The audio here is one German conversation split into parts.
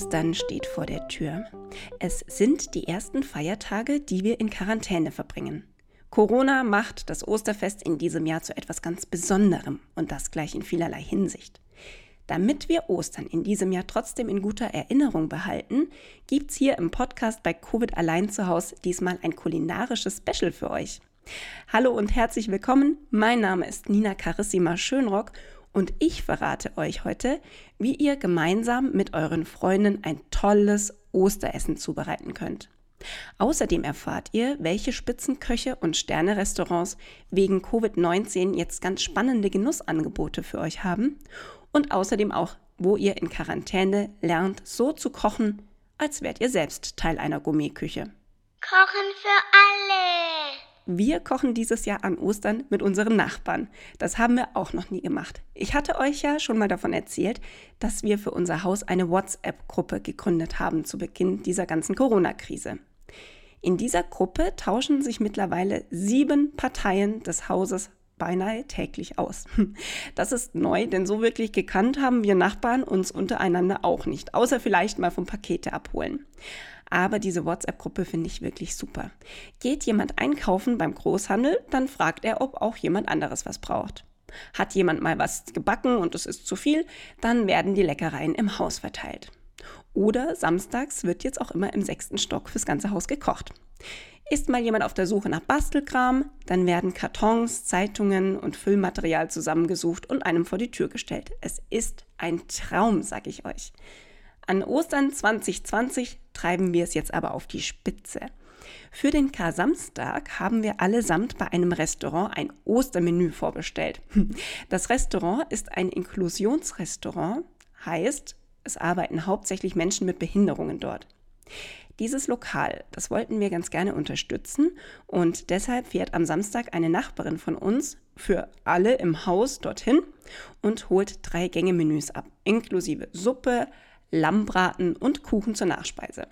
Ostern steht vor der Tür. Es sind die ersten Feiertage, die wir in Quarantäne verbringen. Corona macht das Osterfest in diesem Jahr zu etwas ganz Besonderem und das gleich in vielerlei Hinsicht. Damit wir Ostern in diesem Jahr trotzdem in guter Erinnerung behalten, gibt's hier im Podcast bei Covid allein zu Hause diesmal ein kulinarisches Special für euch. Hallo und herzlich willkommen, mein Name ist Nina Carissima Schönrock und ich verrate euch heute, wie ihr gemeinsam mit euren Freunden ein tolles Osteressen zubereiten könnt. Außerdem erfahrt ihr, welche Spitzenköche und Sterne-Restaurants wegen Covid-19 jetzt ganz spannende Genussangebote für euch haben und außerdem auch, wo ihr in Quarantäne lernt, so zu kochen, als wärt ihr selbst Teil einer Gourmetküche. Kochen für alle! Wir kochen dieses Jahr an Ostern mit unseren Nachbarn. Das haben wir auch noch nie gemacht. Ich hatte euch ja schon mal davon erzählt, dass wir für unser Haus eine WhatsApp-Gruppe gegründet haben zu Beginn dieser ganzen Corona-Krise. In dieser Gruppe tauschen sich mittlerweile 7 Parteien des Hauses beinahe täglich aus. Das ist neu, denn so wirklich gekannt haben wir Nachbarn uns untereinander auch nicht, außer vielleicht mal vom Pakete abholen. Aber diese WhatsApp-Gruppe finde ich wirklich super. Geht jemand einkaufen beim Großhandel, dann fragt er, ob auch jemand anderes was braucht. Hat jemand mal was gebacken und es ist zu viel, dann werden die Leckereien im Haus verteilt. Oder samstags wird jetzt auch immer im 6. Stock fürs ganze Haus gekocht. Ist mal jemand auf der Suche nach Bastelkram, dann werden Kartons, Zeitungen und Füllmaterial zusammengesucht und einem vor die Tür gestellt. Es ist ein Traum, sag ich euch. An Ostern 2020 treiben wir es jetzt aber auf die Spitze. Für den Kar-Samstag haben wir allesamt bei einem Restaurant ein Ostermenü vorbestellt. Das Restaurant ist ein Inklusionsrestaurant, heißt, es arbeiten hauptsächlich Menschen mit Behinderungen dort. Dieses Lokal, das wollten wir ganz gerne unterstützen und deshalb fährt am Samstag eine Nachbarin von uns für alle im Haus dorthin und holt 3 Gänge-Menüs ab, inklusive Suppe, Lammbraten und Kuchen zur Nachspeise.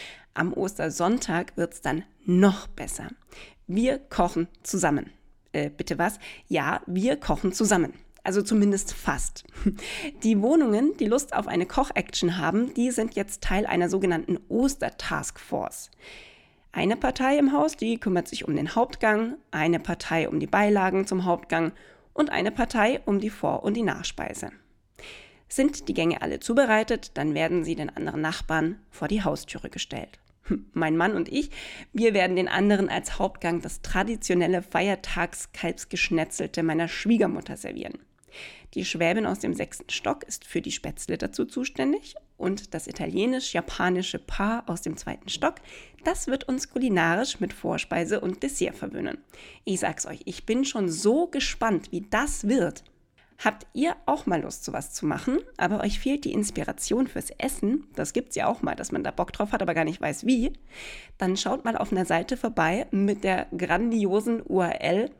Am Ostersonntag wird's dann noch besser. Wir kochen zusammen. Bitte was? Ja, wir kochen zusammen. Also zumindest fast. Die Wohnungen, die Lust auf eine Koch-Action haben, die sind jetzt Teil einer sogenannten Oster-Taskforce. Eine Partei im Haus, die kümmert sich um den Hauptgang, eine Partei um die Beilagen zum Hauptgang und eine Partei um die Vor- und die Nachspeise. Sind die Gänge alle zubereitet, dann werden sie den anderen Nachbarn vor die Haustüre gestellt. Mein Mann und ich, wir werden den anderen als Hauptgang das traditionelle Feiertagskalbsgeschnetzelte meiner Schwiegermutter servieren. Die Schwäbin aus dem 6. Stock ist für die Spätzle dazu zuständig und das italienisch-japanische Paar aus dem 2. Stock, das wird uns kulinarisch mit Vorspeise und Dessert verwöhnen. Ich sag's euch, ich bin schon so gespannt, wie das wird. Habt ihr auch mal Lust, sowas zu machen, aber euch fehlt die Inspiration fürs Essen, das gibt's ja auch mal, dass man da Bock drauf hat, aber gar nicht weiß wie, dann schaut mal auf einer Seite vorbei mit der grandiosen URL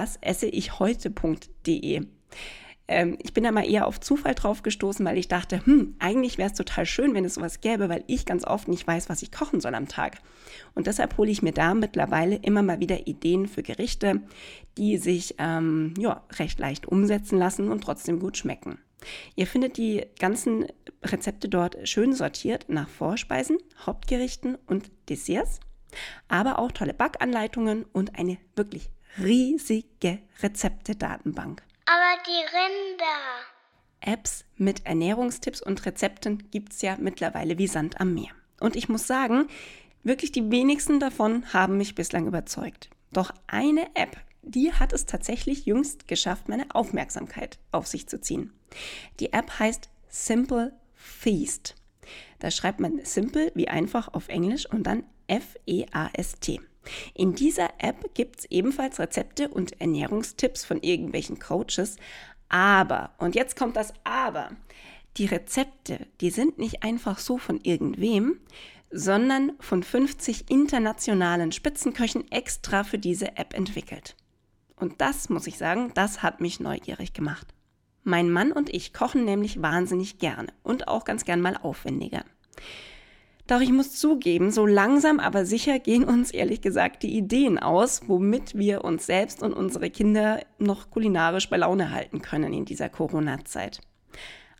wasesseIchheute.de. Ich bin da mal eher auf Zufall drauf gestoßen, weil ich dachte, eigentlich wäre es total schön, wenn es sowas gäbe, weil ich ganz oft nicht weiß, was ich kochen soll am Tag. Und deshalb hole ich mir da mittlerweile immer mal wieder Ideen für Gerichte, die sich recht leicht umsetzen lassen und trotzdem gut schmecken. Ihr findet die ganzen Rezepte dort schön sortiert nach Vorspeisen, Hauptgerichten und Desserts, aber auch tolle Backanleitungen und eine wirklich riesige Rezepte-Datenbank. Aber die Rinder. Apps mit Ernährungstipps und Rezepten gibt's ja mittlerweile wie Sand am Meer. Und ich muss sagen, wirklich die wenigsten davon haben mich bislang überzeugt. Doch eine App, die hat es tatsächlich jüngst geschafft, meine Aufmerksamkeit auf sich zu ziehen. Die App heißt Simple Feast. Da schreibt man Simple wie einfach auf Englisch und dann F-E-A-S-T. In dieser App gibt es ebenfalls Rezepte und Ernährungstipps von irgendwelchen Coaches, aber, und jetzt kommt das Aber, die Rezepte, die sind nicht einfach so von irgendwem, sondern von 50 internationalen Spitzenköchen extra für diese App entwickelt. Und das, muss ich sagen, das hat mich neugierig gemacht. Mein Mann und ich kochen nämlich wahnsinnig gerne und auch ganz gern mal aufwendiger. Doch ich muss zugeben, so langsam aber sicher gehen uns ehrlich gesagt die Ideen aus, womit wir uns selbst und unsere Kinder noch kulinarisch bei Laune halten können in dieser Corona-Zeit.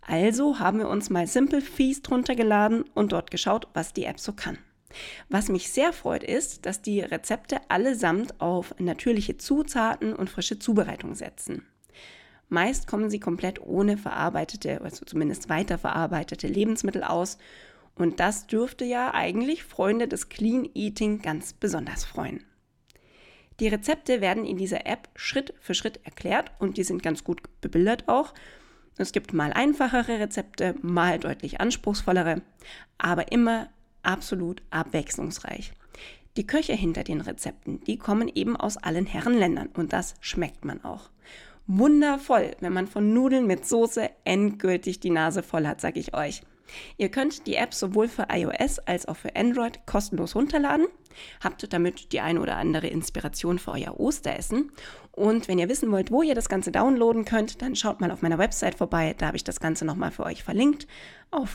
Also haben wir uns mal Simple Feast runtergeladen und dort geschaut, was die App so kann. Was mich sehr freut ist, dass die Rezepte allesamt auf natürliche Zutaten und frische Zubereitung setzen. Meist kommen sie komplett ohne verarbeitete, also zumindest weiterverarbeitete Lebensmittel aus. Und das dürfte ja eigentlich Freunde des Clean Eating ganz besonders freuen. Die Rezepte werden in dieser App Schritt für Schritt erklärt und die sind ganz gut bebildert auch. Es gibt mal einfachere Rezepte, mal deutlich anspruchsvollere, aber immer absolut abwechslungsreich. Die Köche hinter den Rezepten, die kommen eben aus allen Herrenländern und das schmeckt man auch. Wundervoll, wenn man von Nudeln mit Soße endgültig die Nase voll hat, sage ich euch. Ihr könnt die App sowohl für iOS als auch für Android kostenlos runterladen. Habt damit die eine oder andere Inspiration für euer Osteressen. Und wenn ihr wissen wollt, wo ihr das Ganze downloaden könnt, dann schaut mal auf meiner Website vorbei. Da habe ich das Ganze nochmal für euch verlinkt auf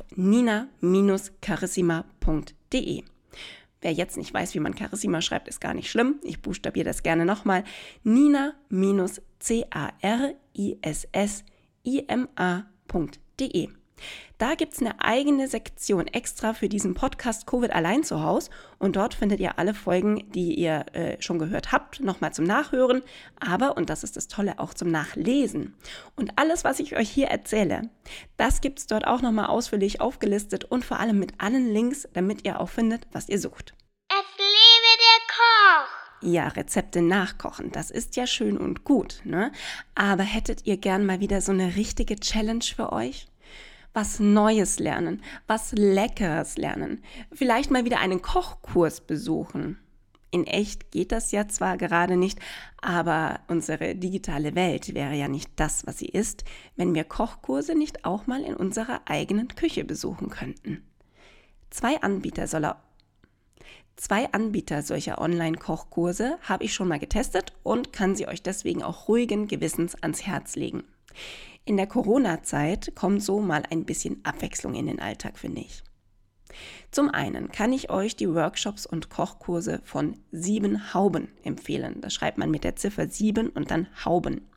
nina-carissima.de. Wer jetzt nicht weiß, wie man Carissima schreibt, ist gar nicht schlimm. Ich buchstabiere das gerne nochmal. nina-carissima.de. Da gibt es eine eigene Sektion extra für diesen Podcast Covid allein zu Hause und dort findet ihr alle Folgen, die ihr schon gehört habt, nochmal zum Nachhören, aber, und das ist das Tolle, auch zum Nachlesen. Und alles, was ich euch hier erzähle, das gibt es dort auch nochmal ausführlich aufgelistet und vor allem mit allen Links, damit ihr auch findet, was ihr sucht. Es lebe der Koch! Ja, Rezepte nachkochen, das ist ja schön und gut, ne? Aber hättet ihr gern mal wieder so eine richtige Challenge für euch? Was Neues lernen, was Leckeres lernen, vielleicht mal wieder einen Kochkurs besuchen. In echt geht das ja zwar gerade nicht, aber unsere digitale Welt wäre ja nicht das, was sie ist, wenn wir Kochkurse nicht auch mal in unserer eigenen Küche besuchen könnten. Zwei Anbieter solcher Online-Kochkurse habe ich schon mal getestet und kann sie euch deswegen auch ruhigen Gewissens ans Herz legen. In der Corona-Zeit kommt so mal ein bisschen Abwechslung in den Alltag, finde ich. Zum einen kann ich euch die Workshops und Kochkurse von 7 Hauben empfehlen. Das schreibt man mit der Ziffer 7 und dann Hauben.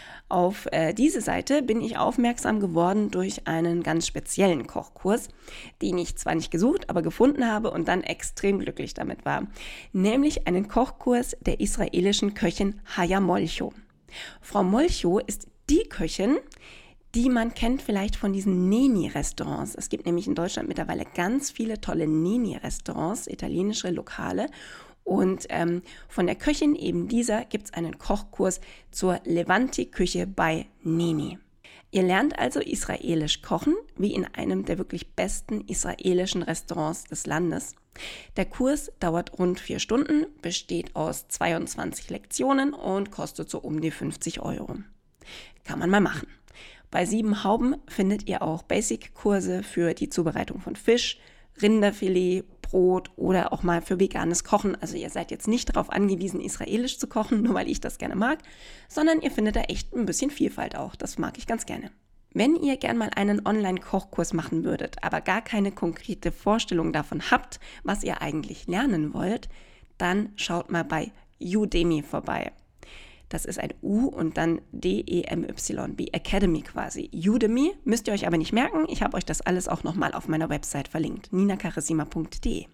Auf diese Seite bin ich aufmerksam geworden durch einen ganz speziellen Kochkurs, den ich zwar nicht gesucht, aber gefunden habe und dann extrem glücklich damit war. Nämlich einen Kochkurs der israelischen Köchin Chaya Molcho. Frau Molcho ist die Köchin, die man kennt vielleicht von diesen Neni-Restaurants. Es gibt nämlich in Deutschland mittlerweile ganz viele tolle Neni-Restaurants, italienische Lokale. Und von der Köchin eben dieser gibt es einen Kochkurs zur Levanti-Küche bei Neni. Ihr lernt also israelisch kochen, wie in einem der wirklich besten israelischen Restaurants des Landes. Der Kurs dauert rund 4 Stunden, besteht aus 22 Lektionen und kostet so um die 50 €. Kann man mal machen. Bei 7 Hauben findet ihr auch Basic-Kurse für die Zubereitung von Fisch, Rinderfilet, Brot oder auch mal für veganes Kochen. Also ihr seid jetzt nicht darauf angewiesen, israelisch zu kochen, nur weil ich das gerne mag, sondern ihr findet da echt ein bisschen Vielfalt auch. Das mag ich ganz gerne. Wenn ihr gern mal einen Online-Kochkurs machen würdet, aber gar keine konkrete Vorstellung davon habt, was ihr eigentlich lernen wollt, dann schaut mal bei Udemy vorbei. Das ist ein U und dann D-E-M-Y, wie Academy quasi. Udemy müsst ihr euch aber nicht merken. Ich habe euch das alles auch nochmal auf meiner Website verlinkt, ninacarissima.de.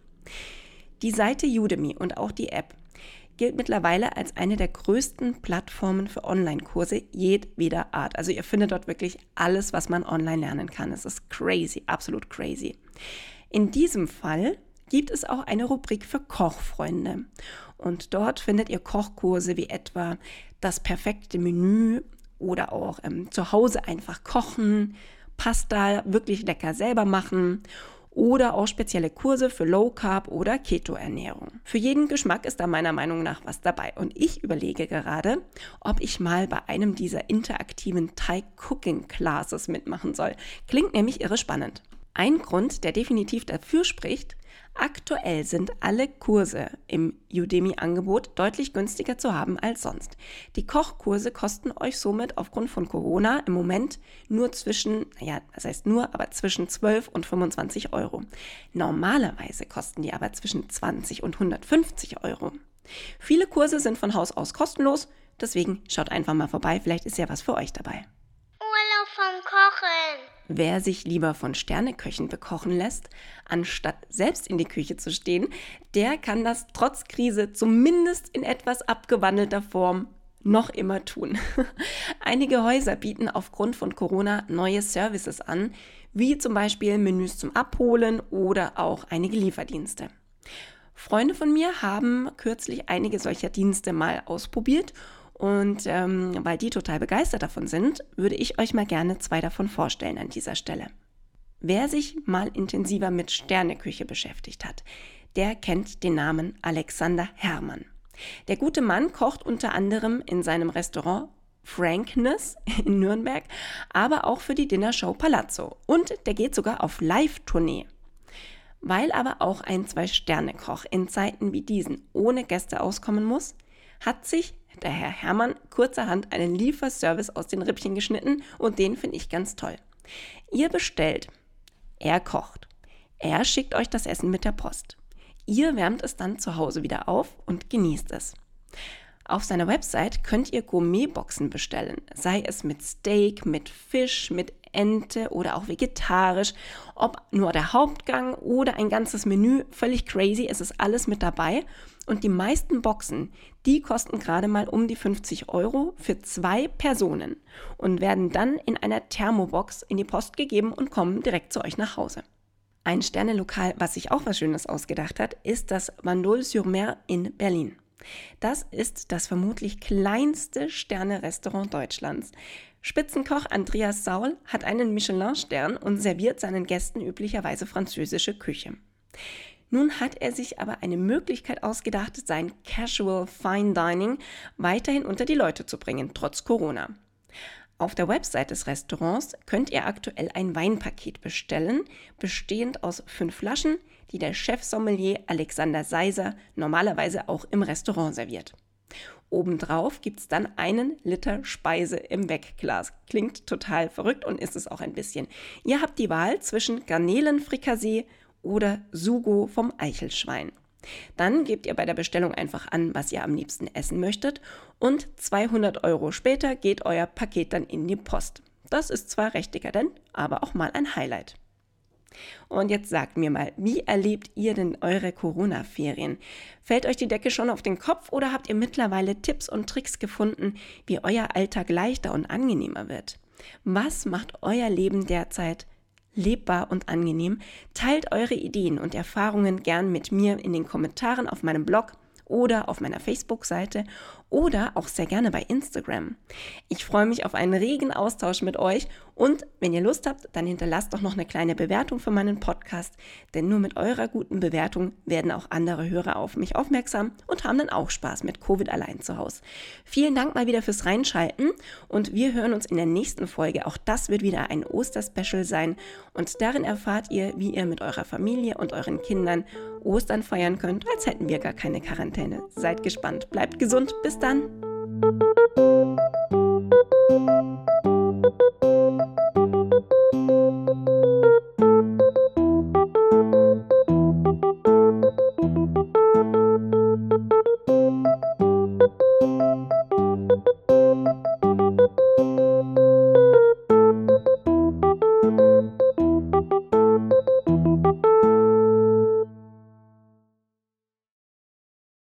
Die Seite Udemy und auch die App gilt mittlerweile als eine der größten Plattformen für Online-Kurse jedweder Art. Also ihr findet dort wirklich alles, was man online lernen kann. Es ist crazy, absolut crazy. In diesem Fall gibt es auch eine Rubrik für Kochfreunde. Und dort findet ihr Kochkurse wie etwa das perfekte Menü oder auch zu Hause einfach kochen, Pasta wirklich lecker selber machen oder auch spezielle Kurse für Low Carb oder Keto-Ernährung. Für jeden Geschmack ist da meiner Meinung nach was dabei. Und ich überlege gerade, ob ich mal bei einem dieser interaktiven Thai Cooking Classes mitmachen soll. Klingt nämlich irre spannend. Ein Grund, der definitiv dafür spricht: aktuell sind alle Kurse im Udemy-Angebot deutlich günstiger zu haben als sonst. Die Kochkurse kosten euch somit aufgrund von Corona im Moment nur zwischen 12 und 25 €. Normalerweise kosten die aber zwischen 20 und 150 €. Viele Kurse sind von Haus aus kostenlos, deswegen schaut einfach mal vorbei, vielleicht ist ja was für euch dabei. Urlaub vom Kochen. Wer sich lieber von Sterneköchen bekochen lässt, anstatt selbst in die Küche zu stehen, der kann das trotz Krise zumindest in etwas abgewandelter Form noch immer tun. Einige Häuser bieten aufgrund von Corona neue Services an, wie zum Beispiel Menüs zum Abholen oder auch einige Lieferdienste. Freunde von mir haben kürzlich einige solcher Dienste mal ausprobiert und weil die total begeistert davon sind, würde ich euch mal gerne 2 davon vorstellen an dieser Stelle. Wer sich mal intensiver mit Sterneküche beschäftigt hat, der kennt den Namen Alexander Herrmann. Der gute Mann kocht unter anderem in seinem Restaurant Frankness in Nürnberg, aber auch für die Dinnershow Palazzo und der geht sogar auf Live-Tournee. Weil aber auch ein 2-Sterne-Koch in Zeiten wie diesen ohne Gäste auskommen muss, hat sich der Herr Herrmann kurzerhand einen Lieferservice aus den Rippchen geschnitten und den finde ich ganz toll. Ihr bestellt, er kocht, er schickt euch das Essen mit der Post. Ihr wärmt es dann zu Hause wieder auf und genießt es. Auf seiner Website könnt ihr Gourmetboxen bestellen, sei es mit Steak, mit Fisch, mit Ente oder auch vegetarisch, ob nur der Hauptgang oder ein ganzes Menü, völlig crazy, es ist alles mit dabei. Und die meisten Boxen, die kosten gerade mal um die 50 € für 2 Personen und werden dann in einer Thermobox in die Post gegeben und kommen direkt zu euch nach Hause. Ein Sternelokal, was sich auch was Schönes ausgedacht hat, ist das Bandol-sur-Mer in Berlin. Das ist das vermutlich kleinste Sterne-Restaurant Deutschlands. Spitzenkoch Andreas Saul hat einen Michelin-Stern und serviert seinen Gästen üblicherweise französische Küche. Nun hat er sich aber eine Möglichkeit ausgedacht, sein Casual Fine Dining weiterhin unter die Leute zu bringen, trotz Corona. Auf der Website des Restaurants könnt ihr aktuell ein Weinpaket bestellen, bestehend aus 5 Flaschen, die der Chefsommelier Alexander Seiser normalerweise auch im Restaurant serviert. Obendrauf gibt es dann 1 Liter Speise im Wegglas. Klingt total verrückt und ist es auch ein bisschen. Ihr habt die Wahl zwischen Garnelenfrikassee oder Sugo vom Eichelschwein. Dann gebt ihr bei der Bestellung einfach an, was ihr am liebsten essen möchtet und 200 € später geht euer Paket dann in die Post. Das ist zwar recht dekadent, aber auch mal ein Highlight. Und jetzt sagt mir mal, wie erlebt ihr denn eure Corona-Ferien? Fällt euch die Decke schon auf den Kopf oder habt ihr mittlerweile Tipps und Tricks gefunden, wie euer Alltag leichter und angenehmer wird? Was macht euer Leben derzeit lebbar und angenehm? Teilt eure Ideen und Erfahrungen gern mit mir in den Kommentaren auf meinem Blog oder auf meiner Facebook-Seite oder auch sehr gerne bei Instagram. Ich freue mich auf einen regen Austausch mit euch und wenn ihr Lust habt, dann hinterlasst doch noch eine kleine Bewertung für meinen Podcast, denn nur mit eurer guten Bewertung werden auch andere Hörer auf mich aufmerksam und haben dann auch Spaß mit Covid allein zu Hause. Vielen Dank mal wieder fürs Reinschalten und wir hören uns in der nächsten Folge. Auch das wird wieder ein Osterspecial sein und darin erfahrt ihr, wie ihr mit eurer Familie und euren Kindern Ostern feiern könnt, als hätten wir gar keine Quarantäne. Seid gespannt, bleibt gesund, bis dann!